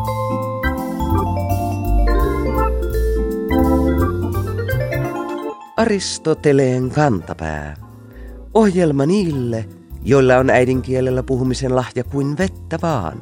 Aristoteleen kantapää. Ohjelma niille, joilla on äidinkielellä puhumisen lahja kuin vettä vaan.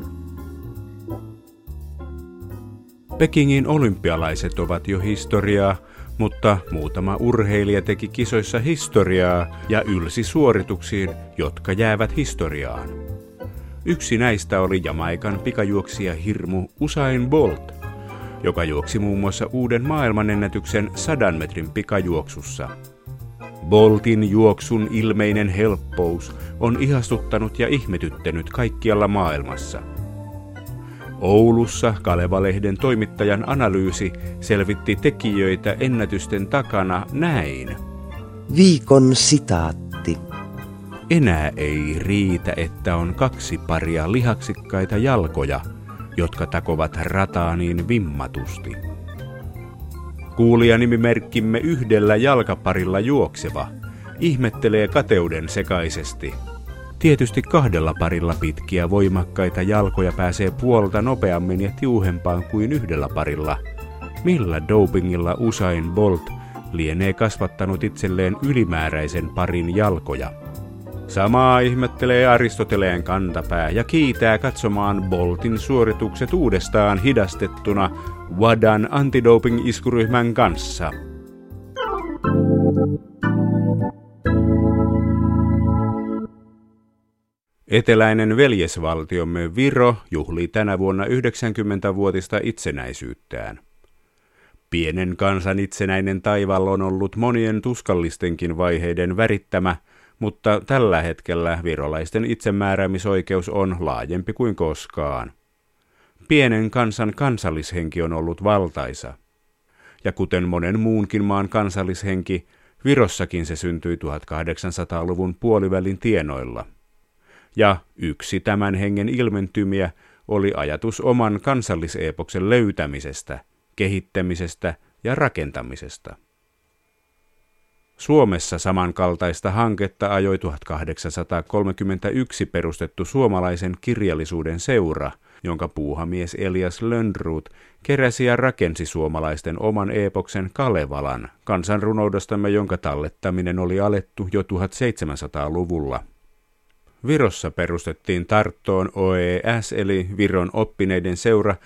Pekingin olympialaiset ovat jo historiaa, mutta muutama urheilija teki kisoissa historiaa ja ylsi suorituksiin, jotka jäävät historiaan. Yksi näistä oli Jamaikan pikajuoksija hirmu Usain Bolt, joka juoksi muun muassa uuden maailmanennätyksen 100 metrin pikajuoksussa. Boltin juoksun ilmeinen helppous on ihastuttanut ja ihmetyttänyt kaikkialla maailmassa. Oulussa Kaleva-lehden toimittajan analyysi selvitti tekijöitä ennätysten takana näin. Viikon sitaatti. Enää ei riitä, että on 2 paria lihaksikkaita jalkoja, jotka takovat rataa niin vimmatusti. Kuulijanimimerkkimme yhdellä jalkaparilla juokseva ihmettelee kateuden sekaisesti. Tietysti 2 parilla pitkiä voimakkaita jalkoja pääsee puolta nopeammin ja tiuhempaan kuin 1 parilla. Millä dopingilla Usain Bolt lienee kasvattanut itselleen ylimääräisen parin jalkoja? Samaa ihmettelee Aristoteleen kantapää ja kiitää katsomaan Boltin suoritukset uudestaan hidastettuna WADAn antidoping-iskuryhmän kanssa. Eteläinen veljesvaltiomme Viro juhlii tänä vuonna 90-vuotista itsenäisyyttään. Pienen kansan itsenäinen taival on ollut monien tuskallistenkin vaiheiden värittämä, mutta tällä hetkellä virolaisten itsemääräämisoikeus on laajempi kuin koskaan. Pienen kansan kansallishenki on ollut valtaisa. Ja kuten monen muunkin maan kansallishenki, Virossakin se syntyi 1800-luvun puolivälin tienoilla. Ja yksi tämän hengen ilmentymiä oli ajatus oman kansalliseepoksen löytämisestä, kehittämisestä ja rakentamisesta. Suomessa samankaltaista hanketta ajoi 1831 perustettu suomalaisen kirjallisuuden seura, jonka puuhamies Elias Lönnrot keräsi ja rakensi suomalaisten oman eepoksen Kalevalan, kansanrunoudastamme, jonka tallettaminen oli alettu jo 1700-luvulla. Virossa perustettiin Tarttoon OES eli Viron oppineiden seura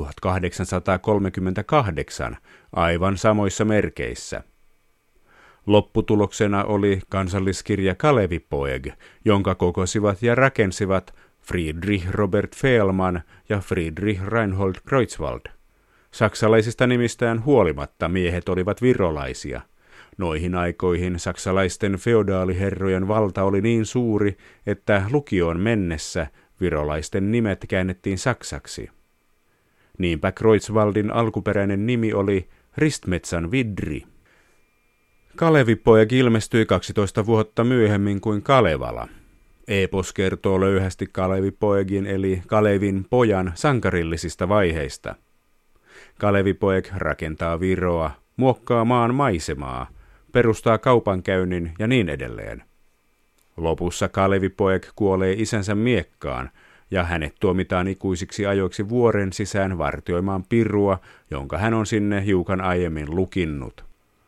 1838 aivan samoissa merkeissä. Lopputuloksena oli kansalliskirja Kalevipoeg, jonka kokosivat ja rakensivat Friedrich Robert Fehlmann ja Friedrich Reinhold Kreutzwald. Saksalaisista nimistään huolimatta miehet olivat virolaisia. Noihin aikoihin saksalaisten feodaaliherrojen valta oli niin suuri, että lukioon mennessä virolaisten nimet käännettiin saksaksi. Niinpä Kreutzwaldin alkuperäinen nimi oli Ristmetsan Vidri. Kalevipoeg ilmestyi 12 vuotta myöhemmin kuin Kalevala. Epos kertoo löyhästi Kalevipoegin eli Kalevin pojan sankarillisista vaiheista. Kalevipoeg rakentaa Viroa, muokkaa maan maisemaa, perustaa kaupankäynnin ja niin edelleen. Lopussa Kalevipoeg kuolee isänsä miekkaan ja hänet tuomitaan ikuisiksi ajoiksi vuoren sisään vartioimaan pirua, jonka hän on sinne hiukan aiemmin lukinnut.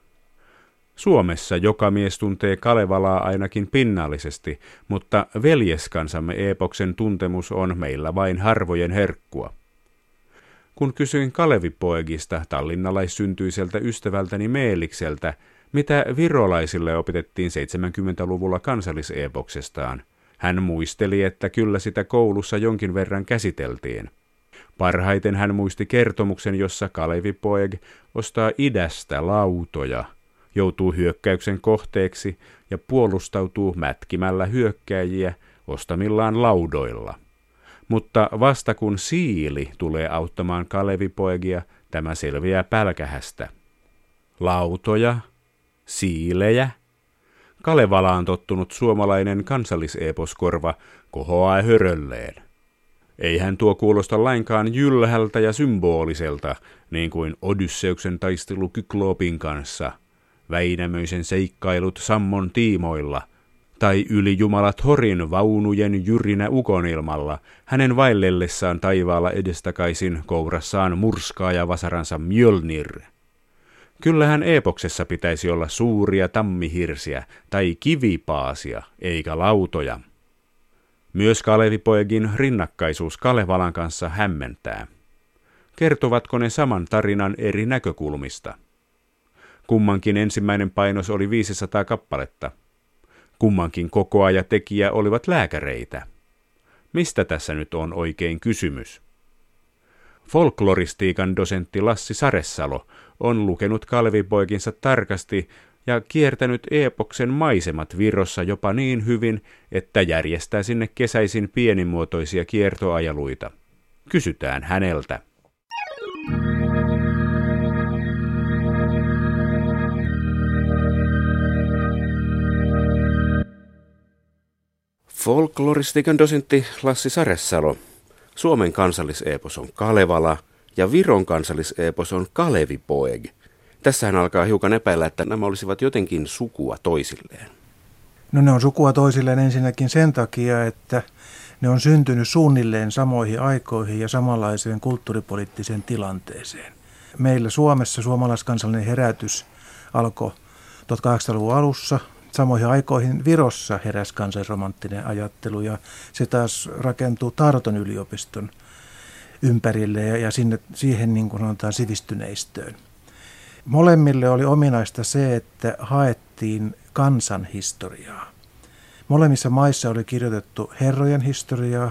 Suomessa joka mies tuntee Kalevalaa ainakin pinnallisesti, mutta veljeskansamme epoksen tuntemus on meillä vain harvojen herkkua. Kun kysyin Kalevipoegista tallinnalaissyntyiseltä ystävältäni Meelikseltä, mitä virolaisille opetettiin 70-luvulla kansalliseepoksestaan, hän muisteli, että kyllä sitä koulussa jonkin verran käsiteltiin. Parhaiten hän muisti kertomuksen, jossa Kalevipoeg ostaa idästä lautoja, joutuu hyökkäyksen kohteeksi ja puolustautuu mätkimällä hyökkääjiä ostamillaan laudoilla. Mutta vasta kun siili tulee auttamaan Kalevipoegia, tämä selviää pälkähästä. Lautoja? Siilejä? Kalevalaan tottunut suomalainen kansalliseeposkorva kohoaa hörölleen. Eihän tuo kuulosta lainkaan jylhältä ja symboliselta, niin kuin Odysseuksen taistelu Kykloopin kanssa, Väinämöisen seikkailut Sammon tiimoilla Tai yli Jumala Thorin vaunujen jyrinä ukonilmalla, hänen vaellellessaan taivaalla edestakaisin kourassaan murskaa ja vasaransa Mjölnir. Kyllähän eepoksessa pitäisi olla suuria tammihirsiä tai kivipaasia, eikä lautoja. Myös Kalevipoegin rinnakkaisuus Kalevalan kanssa hämmentää. Kertovatko ne saman tarinan eri näkökulmista? Kummankin ensimmäinen painos oli 500 kappaletta. Kummankin kokoa ja tekijä olivat lääkäreitä. Mistä tässä nyt on oikein kysymys? Folkloristiikan dosentti Lassi Saressalo on lukenut Kalevipoikinsa tarkasti ja kiertänyt eepoksen maisemat Virossa jopa niin hyvin, että järjestää sinne kesäisin pienimuotoisia kiertoajeluita. Kysytään häneltä. Folkloristiikan dosentti Lassi Saressalo. Suomen kansalliseepos on Kalevala ja Viron kansalliseepos on Kalevipoeg. Tässähän alkaa hiukan epäillä, että nämä olisivat jotenkin sukua toisilleen. No ne on sukua toisilleen ensinnäkin sen takia, että ne on syntynyt suunnilleen samoihin aikoihin ja samanlaiseen kulttuuripoliittiseen tilanteeseen. Meillä Suomessa suomalaiskansallinen herätys alkoi 1800-luvun alussa. Samoihin aikoihin Virossa heräsi kansallisromanttinen ajattelu ja se taas rakentuu Tarton yliopiston ympärille ja siihen niin kuin sanotaan sivistyneistöön. Molemmille oli ominaista se, että haettiin kansanhistoriaa. Molemmissa maissa oli kirjoitettu herrojen historiaa.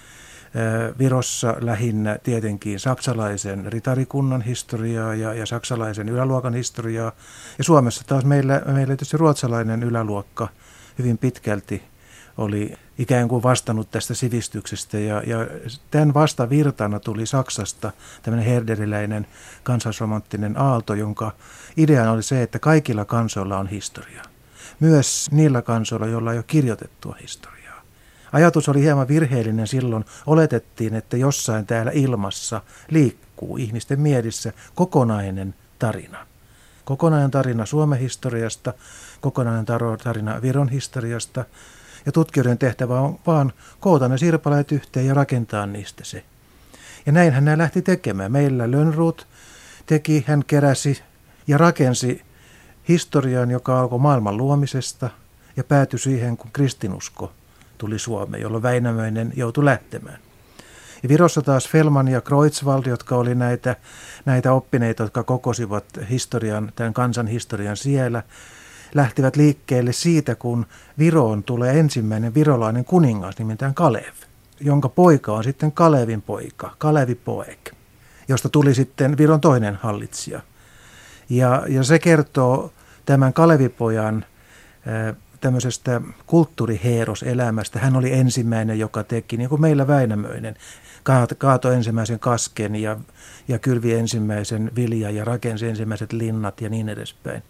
Virossa lähinnä tietenkin saksalaisen ritarikunnan historiaa ja saksalaisen yläluokan historiaa. Ja Suomessa taas meillä tietysti ruotsalainen yläluokka hyvin pitkälti oli ikään kuin vastannut tästä sivistyksestä. Ja tämän vastavirtana tuli Saksasta tämmöinen herderiläinen kansallisromanttinen aalto, jonka ideana oli se, että kaikilla kansoilla on historiaa. Myös niillä kansoilla, joilla ei ole kirjoitettua historiaa. Ajatus oli hieman virheellinen silloin. Oletettiin, että jossain täällä ilmassa liikkuu ihmisten mielissä kokonainen tarina. Kokonainen tarina Suomen historiasta, kokonainen tarina Viron historiasta. Ja tutkijoiden tehtävä on vaan koota ne sirpaleet yhteen ja rakentaa niistä se. Ja näinhän nämä lähti tekemään. Meillä Lönnroth hän keräsi ja rakensi historian, joka alkoi maailman luomisesta ja päätyi siihen, kun kristinusko tuli Suomeen, jolloin Väinämöinen joutui lähtemään. Ja Virossa taas Fellman ja Kreutzwald, jotka oli näitä oppineita, jotka kokosivat tämän kansan historian siellä, lähtivät liikkeelle siitä, kun Viroon tulee ensimmäinen virolainen kuningas, nimittäin Kalev, jonka poika on sitten Kalevin poika, Kalevipoeg, josta tuli sitten Viron toinen hallitsija. Ja se kertoo tämän Kalevipojan tämmöisestä kulttuuriheeroselämästä. Hän oli ensimmäinen, joka teki, niin kuin meillä Väinämöinen, kaatoi ensimmäisen kasken ja kylvi ensimmäisen viljan ja rakensi ensimmäiset linnat ja niin edespäin.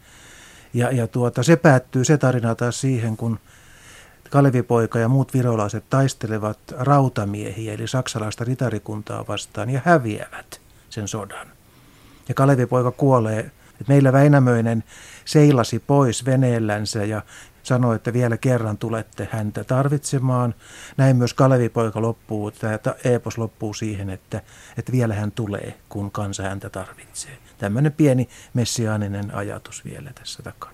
Se päättyy se tarina taas siihen, kun Kalevipoika ja muut virolaiset taistelevat rautamiehiä, eli saksalaista ritarikuntaa vastaan, ja häviävät sen sodan. Ja Kalevipoika kuolee. Et meillä Väinämöinen seilasi pois veneellänsä ja sanoi, että vielä kerran tulette häntä tarvitsemaan. Näin myös Kalevipoika loppuu, tämä eepos loppuu siihen, että vielä hän tulee, kun kansa häntä tarvitsee. Tämmöinen pieni messiaaninen ajatus vielä tässä takana.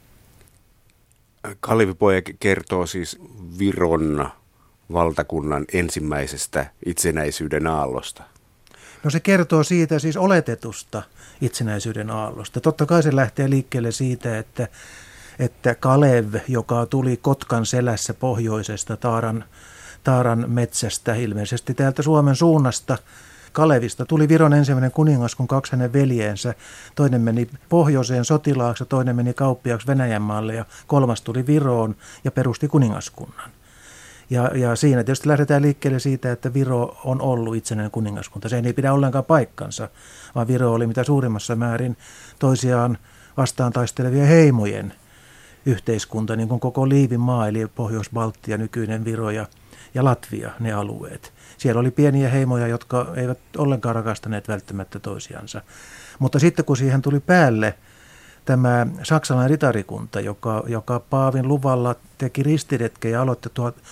Kalevipoeg kertoo siis Viron valtakunnan ensimmäisestä itsenäisyyden aallosta. No se kertoo siitä siis oletetusta itsenäisyyden aallosta. Totta kai se lähtee liikkeelle siitä, että Kalev, joka tuli Kotkan selässä pohjoisesta Taaran metsästä, ilmeisesti täältä Suomen suunnasta, Kalevista tuli Viron ensimmäinen kuningas, kun kaksi hänen veljeensä. Toinen meni pohjoiseen sotilaaksi, toinen meni kauppiaaksi Venäjänmaalle ja kolmas tuli Viroon ja perusti kuningaskunnan. Ja siinä tietysti lähdetään liikkeelle siitä, että Viro on ollut itsenäinen kuningaskunta. Se ei pidä ollenkaan paikkansa, vaan Viro oli mitä suurimmassa määrin toisiaan vastaan taistelevia heimojen yhteiskunta, niin kuin koko Liivinmaa, eli Pohjois-Baltia, nykyinen Viro ja Latvia, ne alueet. Siellä oli pieniä heimoja, jotka eivät ollenkaan rakastaneet välttämättä toisiansa. Mutta sitten kun siihen tuli päälle tämä saksalainen ritarikunta, joka Paavin luvalla teki ristiretken ja aloitti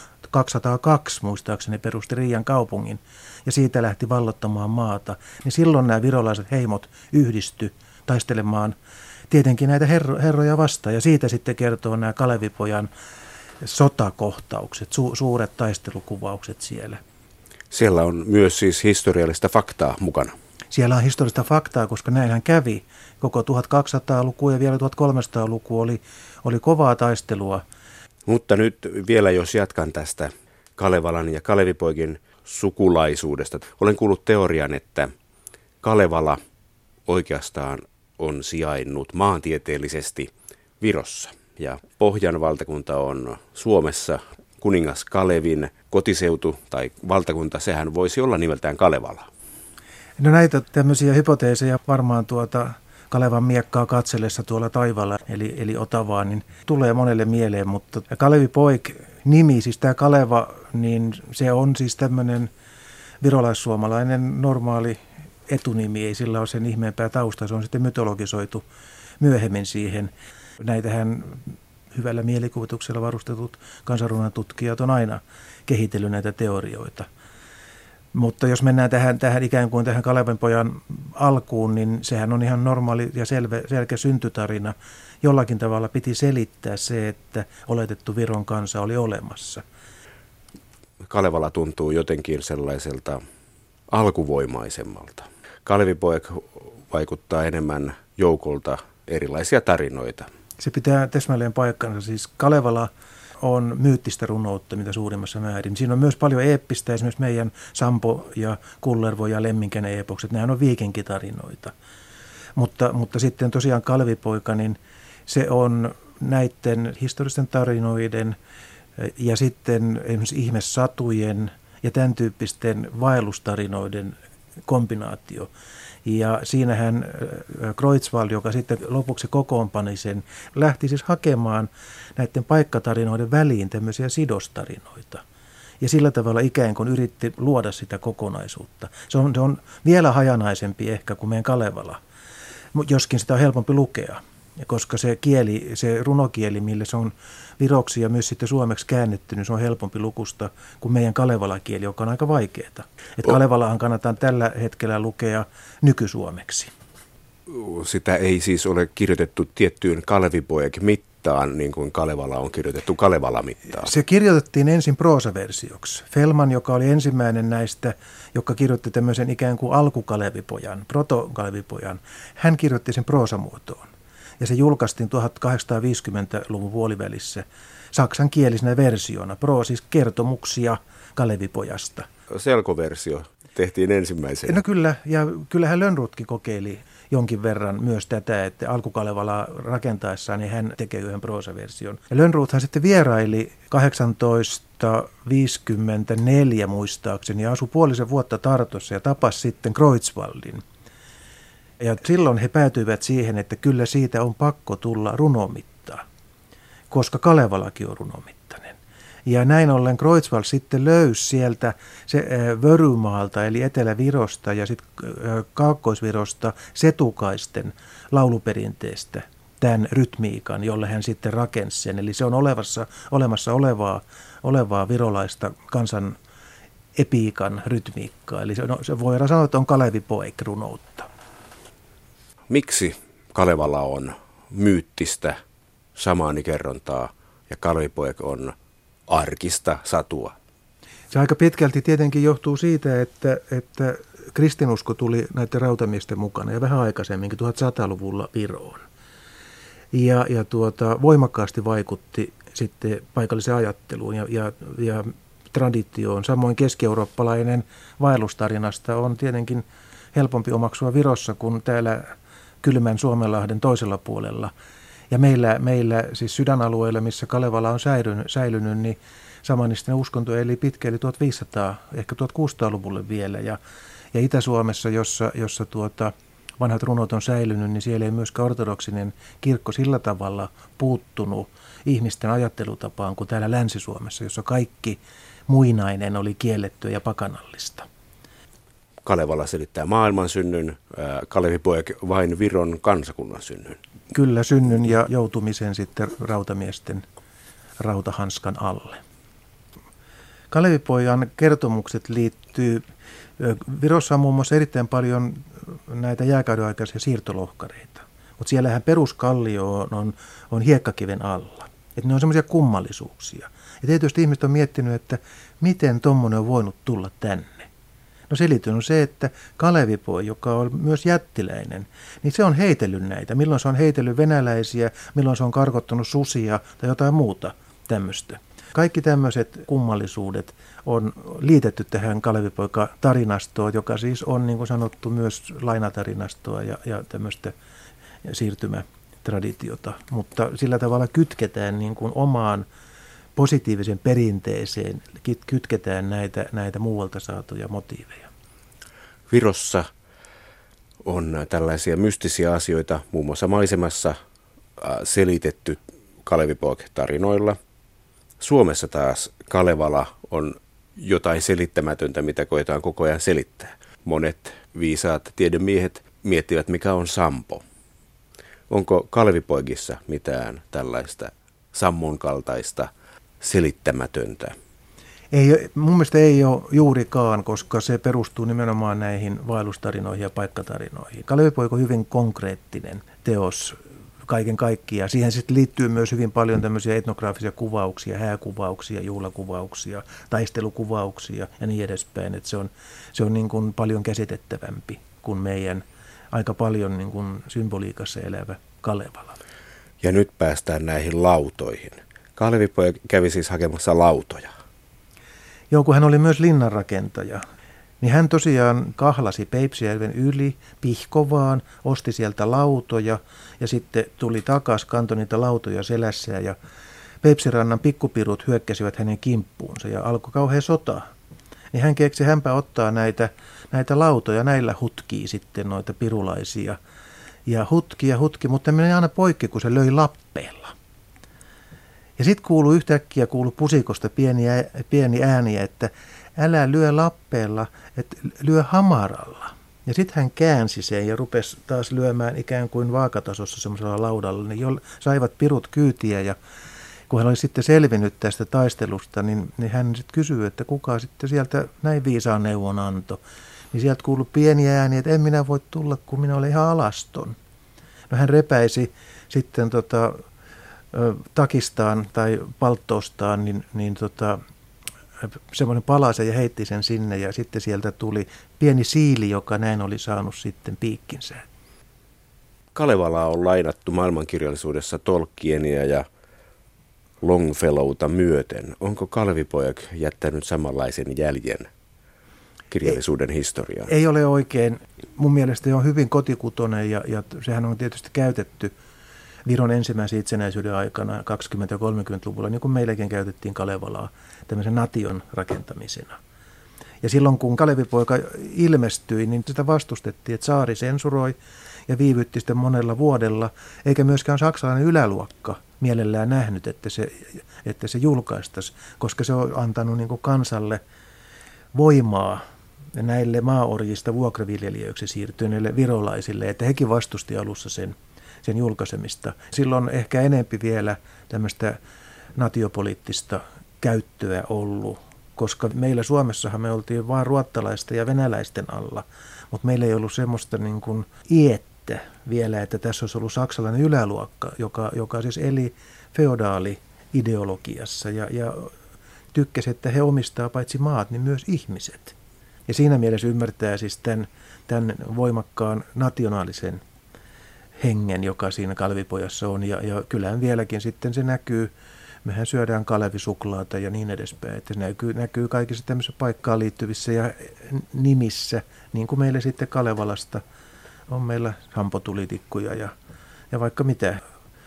1202 muistaakseni perusti Riian kaupungin ja siitä lähti vallottamaan maata, niin silloin nämä virolaiset heimot yhdisty taistelemaan tietenkin näitä herroja vastaan ja siitä sitten kertoo nämä Kalevipojan sotakohtaukset, suuret taistelukuvaukset siellä. Siellä on myös siis historiallista faktaa mukana. Siellä on historiallista faktaa, koska näinhän kävi. Koko 1200-luku ja vielä 1300-luku oli kovaa taistelua. Mutta nyt vielä jos jatkan tästä Kalevalan ja Kalevipoikin sukulaisuudesta. Olen kuullut teorian, että Kalevala oikeastaan on sijainnut maantieteellisesti Virossa. Ja Pohjan valtakunta on Suomessa. Kuningas Kalevin kotiseutu tai valtakunta, sehän voisi olla nimeltään Kalevala. No näitä tämmöisiä hypoteeseja varmaan Kalevan miekkaa katsellessa tuolla taivaalla, eli Otavaa, niin tulee monelle mieleen, mutta Kalevipoik-nimi, siis tämä Kaleva, niin se on siis tämmöinen virolaissuomalainen normaali etunimi, ei sillä ole sen ihmeempää tausta, se on sitten mytologisoitu myöhemmin siihen. Näitähän hyvällä mielikuvituksella varustetut kansanrunnan tutkijat on aina kehitellyt näitä teorioita. Mutta jos mennään tähän ikään kuin tähän Kalevenpojan alkuun, niin sehän on ihan normaali ja selkeä syntytarina. Jollakin tavalla piti selittää se, että oletettu Viron kansa oli olemassa. Kalevala tuntuu jotenkin sellaiselta alkuvoimaisemmalta. Kalevipoik vaikuttaa enemmän joukolta erilaisia tarinoita. Se pitää täsmälleen paikkansa. Siis Kalevala on myyttistä runoutta mitä suurimmassa määrin. Siinä on myös paljon eeppistä, esimerkiksi meidän Sampo ja Kullervo ja Lemminkäinen eepokset, nehän on viikinkitarinoita. Mutta sitten tosiaan Kalevipoika, niin se on näiden historiallisten tarinoiden ja sitten esimerkiksi ihmessatujen ja tämän tyyppisten vaellustarinoiden kombinaatio. Ja siinähän Kreutzwald, joka sitten lopuksi kokoonpani sen, lähti siis hakemaan näiden paikkatarinoiden väliin tämmöisiä sidostarinoita. Ja sillä tavalla ikään kuin yritti luoda sitä kokonaisuutta. Se on vielä hajanaisempi ehkä kuin meidän Kalevala, joskin sitä on helpompi lukea. Koska se runokieli, millä se on viroksi ja myös sitten suomeksi käännetty, niin se on helpompi lukusta kuin meidän Kalevala-kieli, joka on aika vaikeaa. Että Kalevalahan kannattaa tällä hetkellä lukea nykysuomeksi. Sitä ei siis ole kirjoitettu tiettyyn Kalevipoik-mittaan, niin kuin Kalevala on kirjoitettu Kalevala-mittaan. Se kirjoitettiin ensin proosaversioksi. Fellman, joka oli ensimmäinen näistä, joka kirjoitti tämmöisen ikään kuin alkukalevipojan, protokalevipojan, hän kirjoitti sen proosamuotoon. Ja se julkaistiin 1850-luvun puolivälissä saksankielisenä versiona, siis kertomuksia Kalevipojasta. Selkoversio tehtiin ensimmäisenä. No kyllä, ja kyllähän Lönnrotkin kokeili jonkin verran myös tätä, että alkukalevalaa rakentaessaan niin hän tekee yhden proosaversion. Ja Lönnrothan sitten vieraili 1854 muistaakseni ja asui puolisen vuotta Tartossa ja tapasi sitten Kreutzwaldin. Ja silloin he päätyivät siihen, että kyllä siitä on pakko tulla runomittaa, koska Kalevalakin on runomittainen. Ja näin ollen Kreutzwald sitten löysi sieltä se Vörymaalta eli Etelä-Virosta ja sitten Kaakkois-Virosta setukaisten lauluperinteestä tämän rytmiikan, jolle hän sitten rakensi sen. Eli se on olemassa olevaa virolaista kansan epiikan rytmiikkaa. Eli se voidaan sanoa, että on Kalevipoik-runoutta. Miksi Kalevala on myyttistä samaanikerrontaa ja Kalevipoik on arkista satua? Se aika pitkälti tietenkin johtuu siitä, että kristinusko tuli näiden rautamiesten mukana ja vähän aikaisemminkin 1100-luvulla Viroon. Ja voimakkaasti vaikutti sitten paikalliseen ajatteluun ja traditioon. Samoin keski-eurooppalainen vaellustarinasta on tietenkin helpompi omaksua Virossa kuin täällä kylmän Suomenlahden toisella puolella. Ja meillä siis sydänalueilla, missä Kalevala on säilynyt, niin samanistinen uskonto eli pitkä, eli 1500, ehkä 1600-luvulle vielä. Ja Itä-Suomessa, jossa vanhat runot on säilynyt, niin siellä ei myöskään ortodoksinen kirkko sillä tavalla puuttunut ihmisten ajattelutapaan kuin täällä Länsi-Suomessa, jossa kaikki muinainen oli kiellettyä ja pakanallista. Kalevala selittää maailman synnyn, Kalevipoik vain Viron kansakunnan synnyn. Kyllä, synnyn ja joutumisen sitten rautamiesten rautahanskan alle. Kalevipojan kertomukset liittyy, Virossa on muun muassa erittäin paljon näitä jääkauden aikaisia siirtolohkareita, mutta siellähän peruskallio on hiekkakiven alla. Että ne on semmoisia kummallisuuksia. Ja tietysti ihmiset on miettinyt, että miten tuommoinen on voinut tulla tänne. No selitys on se, että Kalevipoi, joka on myös jättiläinen, niin se on heitellyt näitä. Milloin se on heitellyt venäläisiä, milloin se on karkottanut susia tai jotain muuta tämmöistä. Kaikki tämmöiset kummallisuudet on liitetty tähän Kalevipoika-tarinastoon, joka siis on niin kuin sanottu myös lainatarinastoa ja tämmöistä siirtymätraditiota. Mutta sillä tavalla kytketään niin kuin omaan positiivisen perinteeseen, kytketään näitä muualta saatuja motiiveja. Virossa on tällaisia mystisiä asioita, muun muassa maisemassa selitetty Kalevipoika-tarinoilla. Suomessa taas Kalevala on jotain selittämätöntä, mitä koetaan koko ajan selittää. Monet viisaat tiedemiehet miettivät, mikä on sampo. Onko Kalevipoikissa mitään tällaista sammon kaltaista selittämätöntä? Mun mielestä ei ole juurikaan, koska se perustuu nimenomaan näihin vaellustarinoihin ja paikkatarinoihin. Kalevipoika on hyvin konkreettinen teos kaiken kaikkiaan. Siihen sitten liittyy myös hyvin paljon tämmöisiä etnograafisia kuvauksia, hääkuvauksia, juhlakuvauksia, taistelukuvauksia ja niin edespäin. Että se on niin kuin paljon käsitettävämpi kuin meidän aika paljon niin kuin symboliikassa elävä Kalevala. Ja nyt päästään näihin lautoihin. Kalevipoika kävi siis hakemassa lautoja. Joo, kun hän oli myös linnanrakentaja, niin hän tosiaan kahlasi Peipsijärven yli Pihkovaan, osti sieltä lautoja ja sitten tuli takaisin, kantoi niitä lautoja selässään ja Peipsirannan pikkupirut hyökkäsivät hänen kimppuunsa ja alkoi kauhea sota. Niin hän keksi, hänpä ottaa näitä lautoja, näillä hutkii sitten noita pirulaisia ja hutki, mutta meni aina poikki, kun se löi lappeella. Ja sitten yhtäkkiä kuului pusikosta pieni ääni, että älä lyö lappeella, että lyö hamaralla. Ja sitten hän käänsi sen ja rupesi taas lyömään ikään kuin vaakatasossa semmoisella laudalla. Niin saivat pirut kyytiä ja kun hän oli sitten selvinnyt tästä taistelusta, niin hän sitten kysyi, että kuka sitten sieltä näin viisaan neuvon antoi. Niin sieltä kuului pieni ääni, että en minä voi tulla, kun minä olen ihan alaston. No hän repäisi sitten takistaan tai palttoostaan semmoinen palasen ja heitti sen sinne ja sitten sieltä tuli pieni siili, joka näin oli saanut sitten piikkinsä. Kalevalaa on lainattu maailmankirjallisuudessa Tolkienia ja Longfellowta myöten. Onko Kalevipoika jättänyt samanlaisen jäljen kirjallisuuden historiaan? Ei ole oikein. Mun mielestä on hyvin kotikutoinen ja sehän on tietysti käytetty Viron ensimmäisen itsenäisyyden aikana 20- ja 30-luvulla, niin kuin meilläkin käytettiin Kalevalaa tämmöisen nation rakentamisena. Ja silloin kun Kalevipoika ilmestyi, niin sitä vastustettiin, että tsaari sensuroi ja viivytti sitä monella vuodella, eikä myöskään saksalainen yläluokka mielellään nähnyt, että se julkaistaisi, koska se on antanut niin kuin kansalle voimaa näille maaorjista vuokraviljelijöiksi siirtyneille virolaisille, että hekin vastusti alussa sen julkaisemista. Silloin ehkä enempi vielä tämmöistä natiopoliittista käyttöä ollut, koska meillä Suomessahan me oltiin vain ruottalaisten ja venäläisten alla, mutta meillä ei ollut semmoista niin kuin iettä vielä, että tässä olisi ollut saksalainen yläluokka, joka siis eli feodaali-ideologiassa ja tykkäsi, että he omistaa paitsi maat, niin myös ihmiset. Ja siinä mielessä ymmärtää siis tämän voimakkaan nationaalisen hengen, joka siinä Kalevipojassa on, ja kyllähän vieläkin sitten se näkyy, mehän syödään kalevisuklaata ja niin edespäin, että se näkyy kaikissa tämmöisissä paikkaan liittyvissä ja nimissä, niin kuin meillä sitten Kalevalasta on meillä sampotulitikkuja ja vaikka mitä.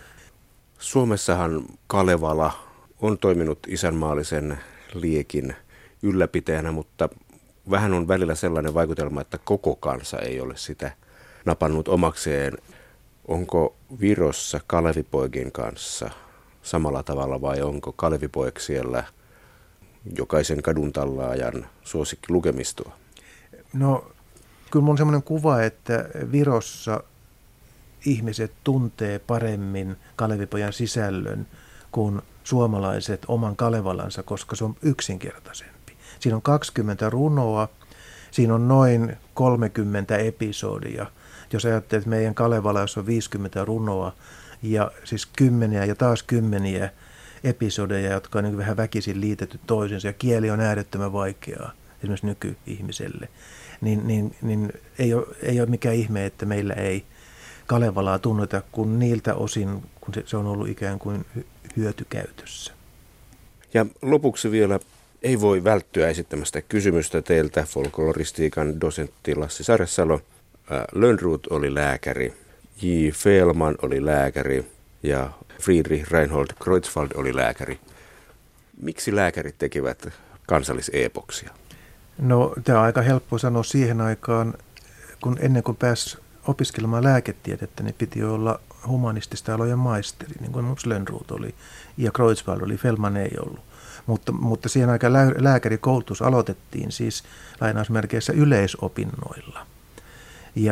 Suomessahan Kalevala on toiminut isänmaallisen liekin ylläpitäjänä, mutta vähän on välillä sellainen vaikutelma, että koko kansa ei ole sitä napannut omakseen. Onko Virossa Kalevipoikien kanssa samalla tavalla vai onko Kalevipoika siellä jokaisen kadun tallaajan suosikki lukemistoa? No kyllä mun on semmoinen kuva, että Virossa ihmiset tuntee paremmin Kalevipojan sisällön kuin suomalaiset oman Kalevalansa, koska se on yksinkertaisempi. Siinä on 20 runoa, siinä on noin 30 episodia. Jos ajattelee, että meidän Kalevalassa on 50 runoa ja siis kymmeniä ja taas kymmeniä episodeja, jotka on niin vähän väkisin liitetty toisensa ja kieli on äärettömän vaikeaa esimerkiksi nykyihmiselle, niin ei ole mikään ihme, että meillä ei Kalevalaa tunneta kuin niiltä osin, kun se on ollut ikään kuin hyötykäytössä. Ja lopuksi vielä ei voi välttyä esittämästä kysymystä teiltä, folkloristiikan dosentti Lassi Saresalo. Lönnrot oli lääkäri, J. Felman oli lääkäri ja Friedrich Reinhold Kreutzwald oli lääkäri. Miksi lääkärit tekivät kansalliseepoksia? No, tämä on aika helppo sanoa siihen aikaan, kun ennen kuin pääsi opiskelemaan lääketiedettä, niin piti olla humanistista alojen maisteri, niin kuin myös Lönnrot oli ja Kreutzwald oli, Felman ei ollut. Mutta siihen aikaan lääkärikoulutus aloitettiin siis lainausmerkeissä yleisopinnoilla. Ja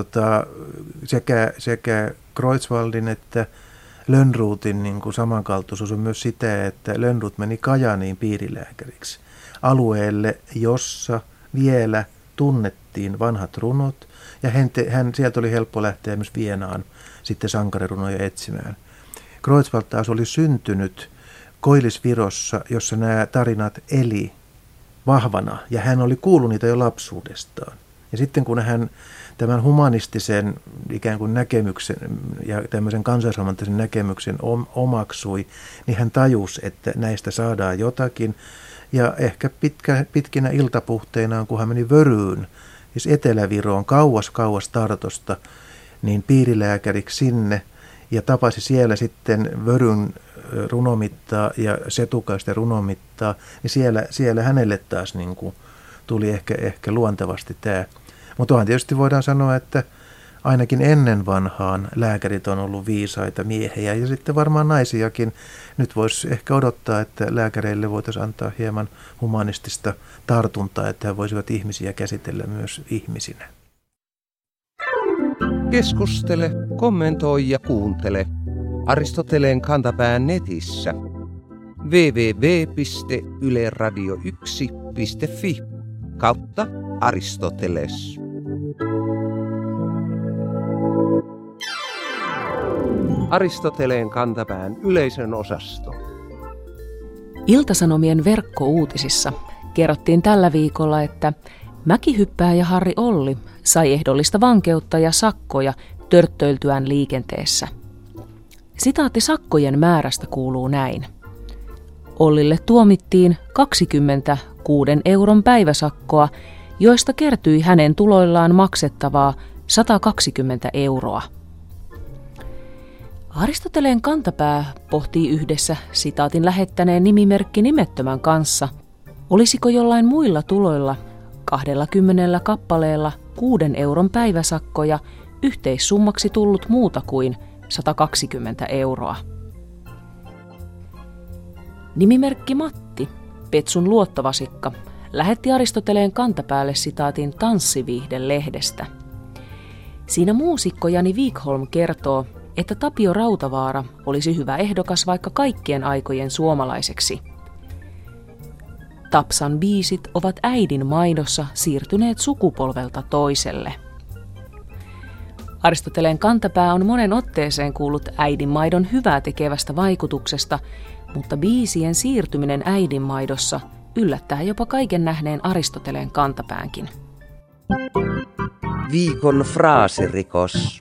sekä Kreutzwaldin että Lönnrotin niin kuin samankaltaisuus on myös sitä, että Lönnrot meni Kajaniin piirilääkäriksi alueelle, jossa vielä tunnettiin vanhat runot, ja sieltä oli helppo lähteä myös Vienaan sitten sankarirunoja etsimään. Kreutzwald taas oli syntynyt Koillisvirossa, jossa nämä tarinat eli vahvana, ja hän oli kuullut niitä jo lapsuudestaan. Ja sitten kun hän tämän humanistisen ikään kuin näkemyksen ja tämmöisen kansallisromanttisen näkemyksen omaksui, niin hän tajusi, että näistä saadaan jotakin. Ja ehkä pitkinä iltapuhteinaan, kun hän meni Vöryyn, siis Etelä-Viroon, kauas Tartosta, niin piirilääkäriksi sinne, ja tapasi siellä sitten Vöryn runomittaa ja setukaisten runomittaa, niin siellä hänelle taas niin kuin tuli ehkä luontevasti tämä. Mutta onhan tietysti voidaan sanoa, että ainakin ennen vanhaan lääkärit on ollut viisaita miehiä ja sitten varmaan naisiakin. Nyt voisi ehkä odottaa, että lääkäreille voitaisiin antaa hieman humanistista tartuntaa, että he voisivat ihmisiä käsitellä myös ihmisinä. Keskustele, kommentoi ja kuuntele Aristoteleen kantapään netissä www.yleradio1.fi/Aristoteles. Aristoteleen kantapään yleisön osasto. Ilta-Sanomien verkkouutisissa kerrottiin tällä viikolla, että mäkihyppääjä Harri Olli sai ehdollista vankeutta ja sakkoja törttöiltyään liikenteessä. Sitaatti sakkojen määrästä kuuluu näin. Ollille tuomittiin 26 euron päiväsakkoa, joista kertyi hänen tuloillaan maksettavaa 120 euroa. Aristoteleen kantapää pohtii yhdessä sitaatin lähettäneen nimimerkki nimettömän kanssa, olisiko jollain muilla tuloilla 20 kappaleella 6 euron päiväsakkoja yhteissummaksi tullut muuta kuin 120 euroa. Nimimerkki Matti, Petsun luottovasikka, lähetti Aristoteleen kantapäälle sitaatin Tanssiviihde-lehdestä. Siinä muusikko Jani Wikholm kertoo, että Tapio Rautavaara olisi hyvä ehdokas vaikka kaikkien aikojen suomalaiseksi. Tapsan biisit ovat äidin maidossa siirtyneet sukupolvelta toiselle. Aristoteleen kantapää on monen otteeseen kuullut äidin maidon hyvää tekevästä vaikutuksesta, mutta biisien siirtyminen äidin maidossa yllättää jopa kaiken nähneen Aristoteleen kantapäänkin. Viikon fraasirikos.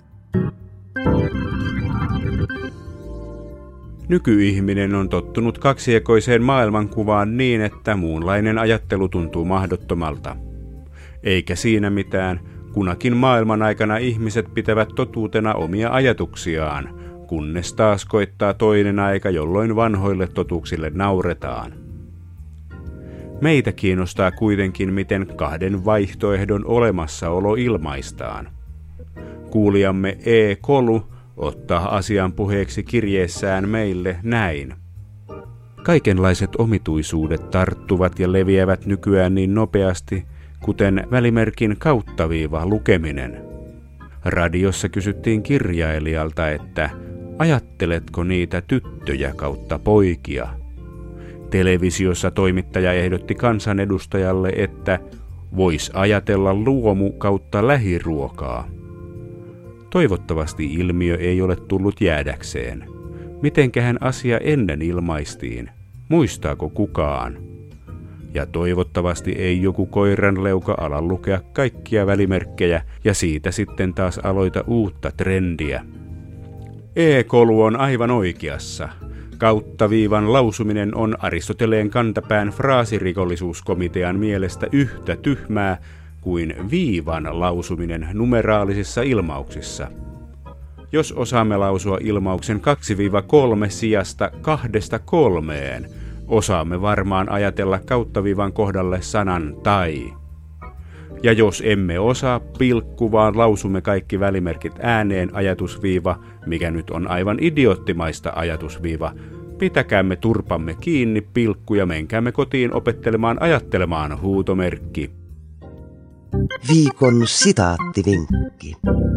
Nykyihminen on tottunut kaksiekoiseen maailmankuvaan niin, että muunlainen ajattelu tuntuu mahdottomalta. Eikä siinä mitään, kunakin maailman aikana ihmiset pitävät totuutena omia ajatuksiaan, kunnes taas koittaa toinen aika, jolloin vanhoille totuuksille nauretaan. Meitä kiinnostaa kuitenkin, miten kahden vaihtoehdon olemassaolo ilmaistaan. Kuulijamme E. Kolu ottaa asian puheeksi kirjeessään meille näin. Kaikenlaiset omituisuudet tarttuvat ja leviävät nykyään niin nopeasti, kuten välimerkin kauttaviiva lukeminen. Radiossa kysyttiin kirjailijalta, että ajatteletko niitä tyttöjä kautta poikia? Televisiossa toimittaja ehdotti kansanedustajalle, että vois ajatella luomu kautta lähiruokaa. Toivottavasti ilmiö ei ole tullut jäädäkseen. Mitenkähän asia ennen ilmaistiin? Muistaako kukaan? Ja toivottavasti ei joku koiranleuka ala lukea kaikkia välimerkkejä ja siitä sitten taas aloita uutta trendiä. E-kolu on aivan oikeassa. Kauttaviivan lausuminen on Aristoteleen kantapään fraasirikollisuuskomitean mielestä yhtä tyhmää kuin viivan lausuminen numeraalisissa ilmauksissa. Jos osaamme lausua ilmauksen 2-3 sijasta 2-3, osaamme varmaan ajatella kauttaviivan kohdalle sanan tai. Ja jos emme osaa pilkku, vaan lausumme kaikki välimerkit ääneen ajatusviiva, mikä nyt on aivan idioottimaista ajatusviiva, pitäkäämme turpamme kiinni pilkku ja menkäämme kotiin opettelemaan ajattelemaan huutomerkki. Viikon sitaattivinkki.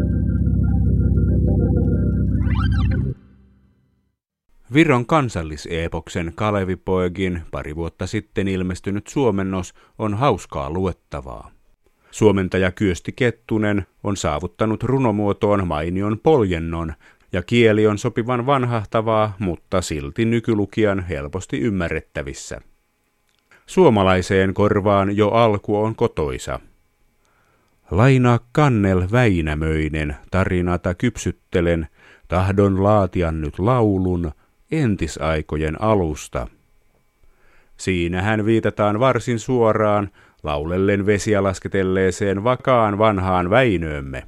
Viron kansalliseepoksen Kalevipoegin pari vuotta sitten ilmestynyt suomennos on hauskaa luettavaa. Suomentaja Kyösti Kettunen on saavuttanut runomuotoon mainion poljennon, ja kieli on sopivan vanhahtavaa, mutta silti nykylukijan helposti ymmärrettävissä. Suomalaiseen korvaan jo alku on kotoisa. Lainaa Kannel Väinämöinen tarinata kypsyttelen, tahdon laatia nyt laulun entisaikojen alusta. Siinähän viitataan varsin suoraan laulellen vesiä lasketelleeseen vakaan vanhaan Väinöömme.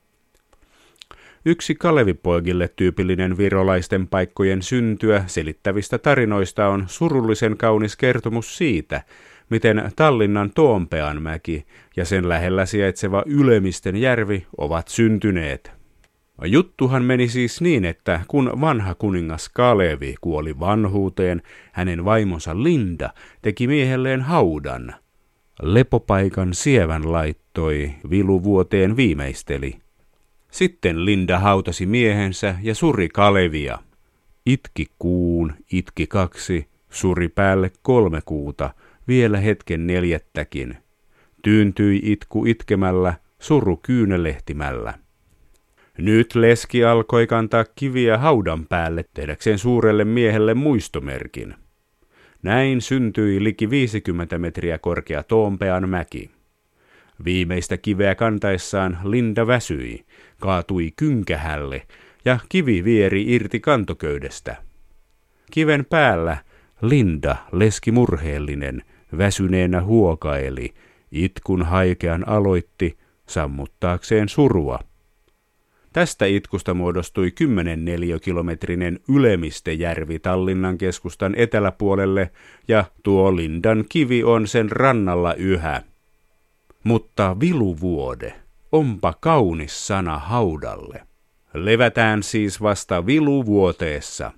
Yksi Kalevipoegille tyypillinen virolaisten paikkojen syntyä selittävistä tarinoista on surullisen kaunis kertomus siitä, miten Tallinnan Toompeanmäki ja sen lähellä sijaitseva Ylemisten järvi ovat syntyneet. Juttuhan meni siis niin, että kun vanha kuningas Kalevi kuoli vanhuuteen, hänen vaimonsa Linda teki miehelleen haudan. Lepopaikan sievän laittoi, viluvuoteen viimeisteli. Sitten Linda hautasi miehensä ja suri Kalevia. Itki kuun, itki 2, suri päälle 3 kuuta, vielä hetken 4. Tyyntyi itku itkemällä, suru kyynelehtimällä. Nyt leski alkoi kantaa kiviä haudan päälle tehdäkseen suurelle miehelle muistomerkin. Näin syntyi liki 50 metriä korkea Toompeanmäki. Viimeistä kiveä kantaessaan Linda väsyi, kaatui kynkähälle ja kivi vieri irti kantoköydestä. Kiven päällä Linda, leski murheellinen, väsyneenä huokaili, itkun haikean aloitti, sammuttaakseen surua. Tästä itkusta muodostui 10 neliökilometrinen Ylemmistejärvi Tallinnan keskustan eteläpuolelle, ja tuo Lindan kivi on sen rannalla yhä. Mutta viluvuode, onpa kaunis sana haudalle. Levätään siis vasta viluvuoteessa.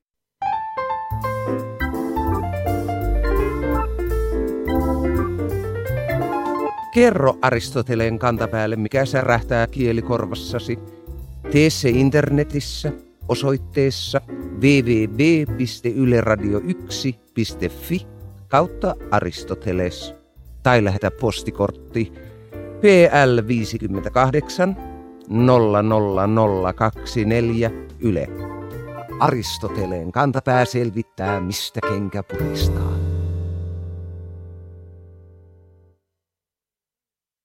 Kerro Aristoteleen kantapäälle, mikä särähtää kielikorvassasi. Tee se internetissä osoitteessa www.yleradio1.fi/Aristoteles tai lähetä postikortti PL 58 00024 Yle. Aristoteleen kantapää selvittää, mistä kenkä puristaa.